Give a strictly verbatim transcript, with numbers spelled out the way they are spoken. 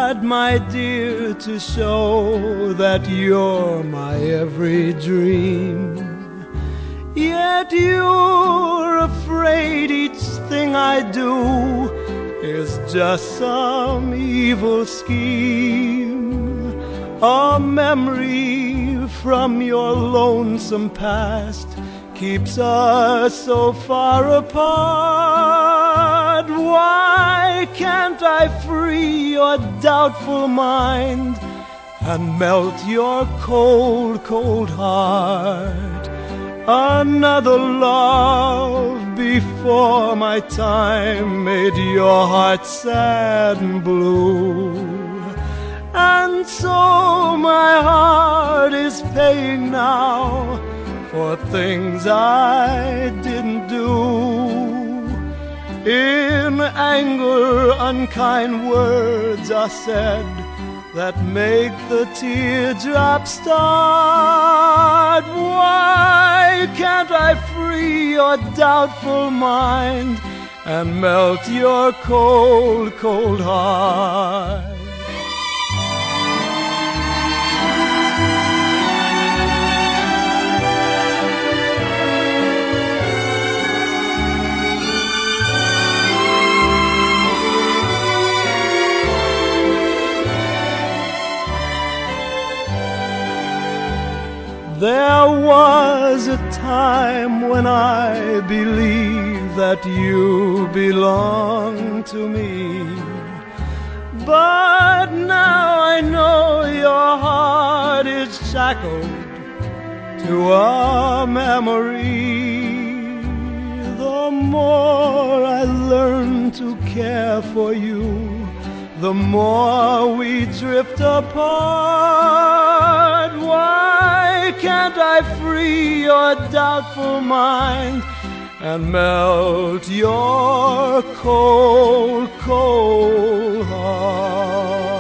hard, my dear, to show that you're my every dream. Yet you're afraid each thing I do is just some evil scheme, a memory from your lonesome past keeps us so far apart. Why can't I free your doubtful mind and melt your cold, cold heart? Another love before my time made your heart sad and blue, and so my heart is paying now for things I didn't do. In anger, unkind words are said that make the teardrops start. Why can't I free your doubtful mind and melt your cold, cold heart? There was a time when I believed that you belonged to me, but now I know your heart is shackled to a memory. The more I learn to care for you, the more we drift apart. Why can't I free your doubtful mind and melt your cold, cold heart?